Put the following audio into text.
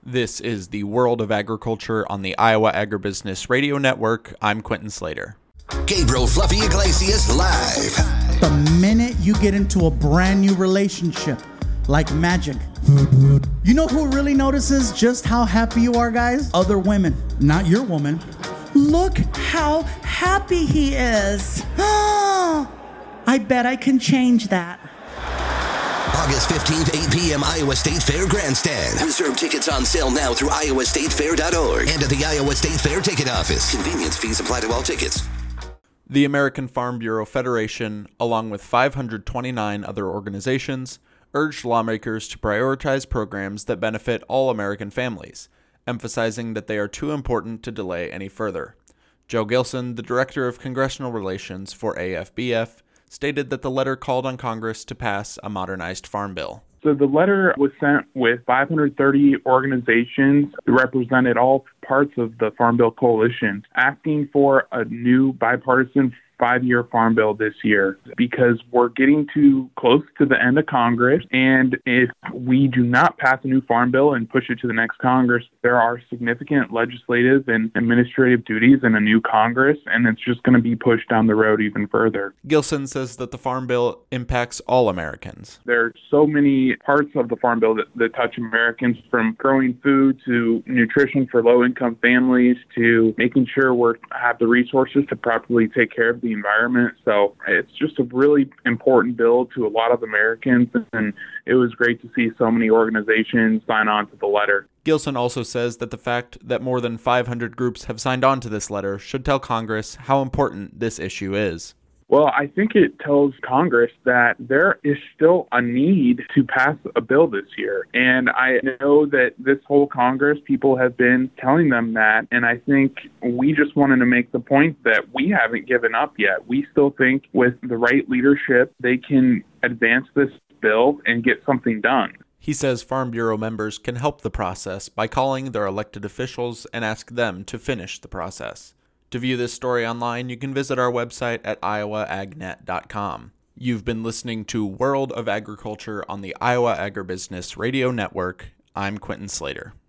This is the World of Agriculture on the Iowa Agribusiness Radio Network. I'm Quentin Slater. Gabriel Fluffy Iglesias live. The minute you get into a brand new relationship, like magic, you know who really notices just how happy you are, guys? Other women, not your woman. Look how happy he is. I bet I can change that. August 15th, 8 p.m. Iowa State Fair Grandstand. Reserve tickets on sale now through iowastatefair.org and at the Iowa State Fair ticket office. Convenience fees apply to all tickets. The American Farm Bureau Federation, along with 529 other organizations, urged lawmakers to prioritize programs that benefit all American families, emphasizing that they are too important to delay any further. Joe Gilson, the Director of Congressional Relations for AFBF, stated that the letter called on Congress to pass a modernized farm bill. So the letter was sent with 530 organizations that represented all parts of the Farm Bill Coalition, asking for a new bipartisan 5-year farm bill this year, because we're getting too close to the end of Congress. And if we do not pass a new farm bill and push it to the next Congress, there are significant legislative and administrative duties in a new Congress, and it's just going to be pushed down the road even further. Gilson says that the farm bill impacts all Americans. There are so many parts of the farm bill that touch Americans, from growing food to nutrition for low-income families to making sure we have the resources to properly take care of the environment. So it's just a really important bill to a lot of Americans, and it was great to see so many organizations sign on to the letter. Gilson also says that the fact that more than 500 groups have signed on to this letter should tell Congress how important this issue is. Well, I think it tells Congress that there is still a need to pass a bill this year. And I know that this whole Congress, people have been telling them that. And I think we just wanted to make the point that we haven't given up yet. We still think with the right leadership, they can advance this bill and get something done. He says Farm Bureau members can help the process by calling their elected officials and ask them to finish the process. To view this story online, you can visit our website at iowaagnet.com. You've been listening to World of Agriculture on the Iowa Agribusiness Radio Network. I'm Quentin Slater.